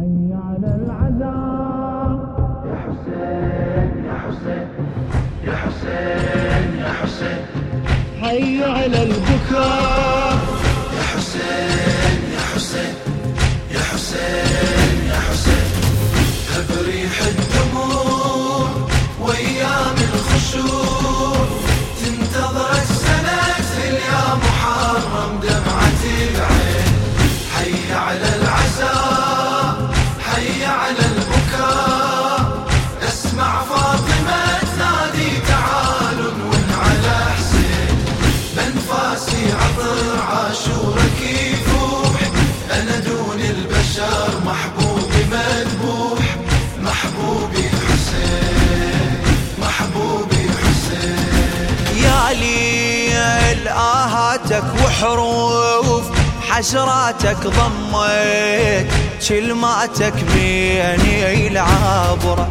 حي على العزاء يا حسين يا حسين يا حسين يا حسين، حي على البكاء يا حسين يا حسين يا حسين يا حسين، بريح الدموع وايام الخشوع، تنتظر السنة يا محرم دمعة العين. حي على العزاء حي على البكاء، اسمع فاطمة تنادي تعالوا ون على حسين، بنفاسي عطر عاشورك يفوح، انا دون البشر محبوبي مذبوح، محبوبي حسين محبوبي حسين. يا ليل آهاتك وحروف حسراتك ضميت، كلماتك بيني العابرة،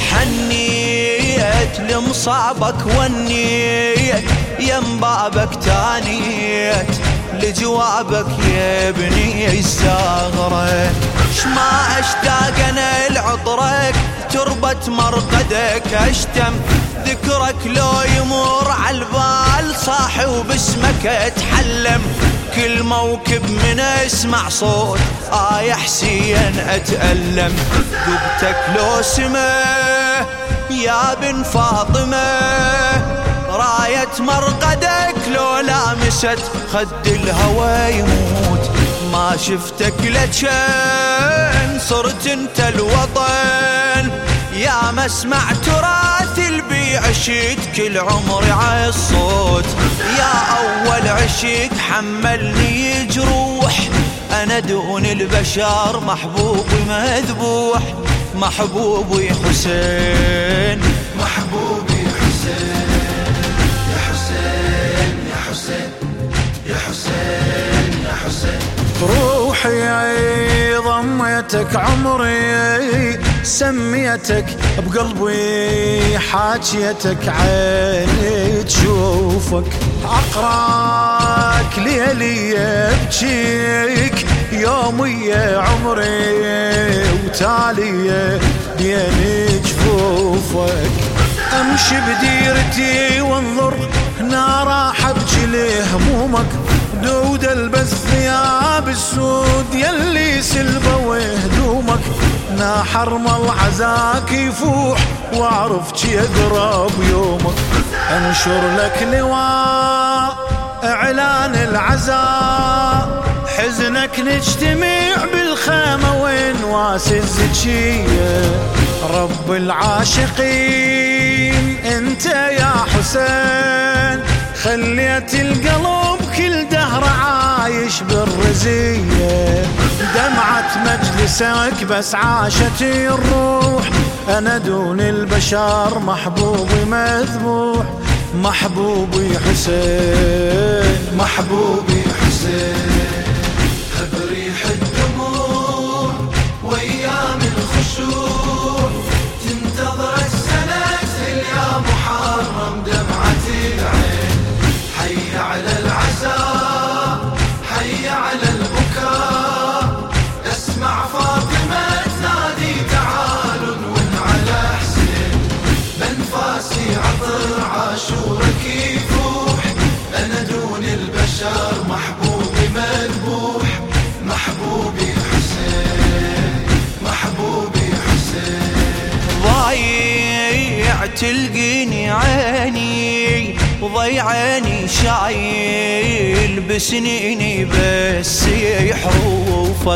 حنيت لمصابك ونيت، يم بابك تانيت لجوابك يا ابني الثغرة، شما اشتاق انا لعطرك تربة مرقدك، اشتم ذكرك لو يمر عالبال صاحي وباسمك اتحلم، كل موكب من اسمع صوت يا حسين اتألم، ذبتك لو سما يا بن فاطمة، راية مرقدك لو لامست خد الهوى يموت، ما شفتك لجن صرت انت الوطن، يا مسمع تراث البي عشيت كل عمري عالصوت، يا اول عشيق حملني جروح، انا دون البشر محبوبي مذبوح، محبوبي حسين محبوبي حسين يا حسين يا حسين يا حسين يا حسين، روحي ضميتك عمري سميتك بقلبي، حاجيتك عيني تشوفك، أقراك ليلي ابجيك يومي يا عمري، وتالي بين جفوفك، امشي بديرتي وانظر هنا راح ابجي لهمومك، دود البس ثياب السود يلي سلبوا هدومك، نا حرم العزاك يفوح واعرف يقرب يومك، انشر لك لواء اعلان العزاء، حزنك نجتمع بالخيمة ونواس الزكية، رب العاشقين انت يا حسين، خليت القلب كل دهر عايش بالرزية، دمعة مجلسك بس عاشت الروح، انا دون البشر محبوبي مذبوح، محبوبي حسين محبوبي حسين، بريح الدموع وايام الخشوع، تنتظر السنة يا محرم دمعة العين. حي على العزاء حي على البكاء، اسمع فاطمة تنادي تعالوا ون على حسين، بنفاسي عطر عاشورك يفوح، انا دون البشر محبوبي مذبوح، محبوبي حسين محبوبي حسين. ضايع تلقيني عيني وضيعاني شايل بسنيني بس حروفك،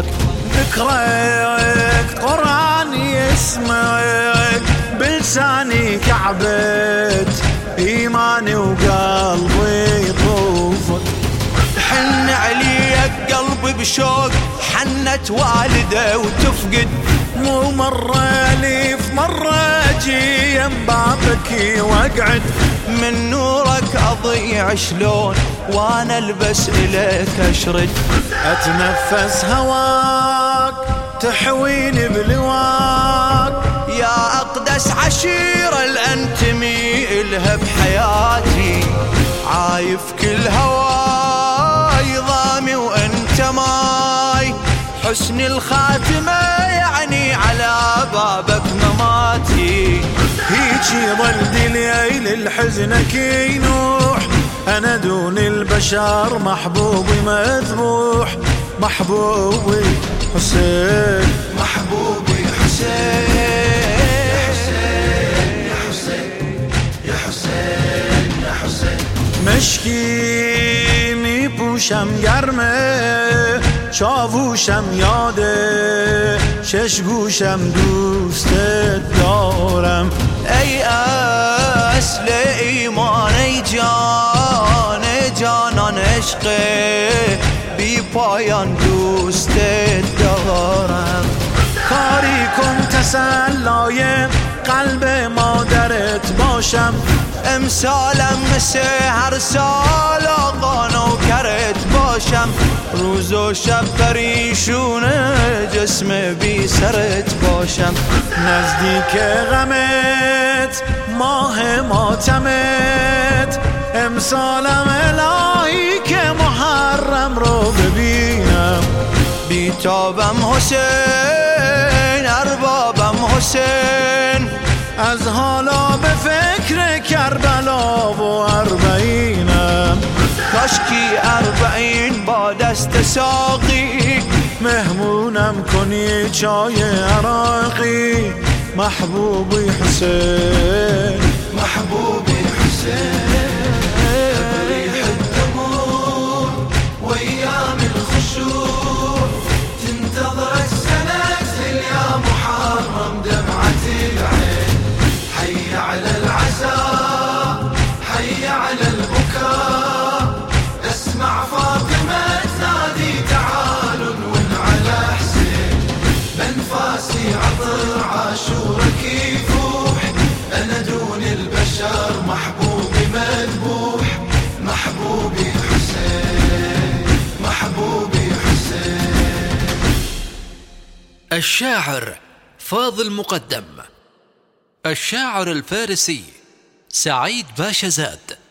ذكرك قرآن يسمعك بلساني كعبت إيماني وقلبي يطوفك، حن عليك قلبي بشوق حنت والده وتفقد، مو مرة أليف مرة أجي ينبابك واقعد، من نورك أضيع شلون وانا البس إليك أشرد، أتنفس هواك تحويني بلواك، يا أقدس عشيرة الأنتمي إلها بحياتي، عايف كل هواي ضامي وأنت ماي، حسن الخاتمة يعني على بابك مماتي. هيجي ظل دليل الحزنك ينوح، أنا دون البشر محبوبي مذبوح. محبوبي حسين، محبوبي حسين، يا حسين يا حسين يا حسين. مشکی می پوشم گرمه، چاووشم یاده، شش گوشم دوستت دارم. ای اصل ایمان، ای جان جانان، عشق بی پایان دوستت دارم. کاری کن تسلای قلب مادرت باشم، امسالم مثل هر سال آقا نوکرت باشم. روز و شب پریشونه جسم بی سرت باشم. نزدیک غمت ماه ماتمت، امسالم الهی که محرم رو ببینم. بیتابم حسین، اربابم حسین، از حالا به فکر کربلا و اربعینم. کاشکی 40 با دست ساقی مهمونم کنی چای عراقی. محبوبی حسین، محبوبي حسين. بريح الدموع وايام الخشوع، تنتظر السنة يا محرم دمعة العين. حي على العزاء، حي على البكاء، اسمع فاطمة تنادي تعالوا نون على حسين. بنفاسي عطر عاشورك يفوح، أنا دون البشر محبوبي مذبوح. محبوبي حسين، محبوبي حسين. الشاعر فاضل مقدم. الشاعر الفارسي سعيد باشزاد.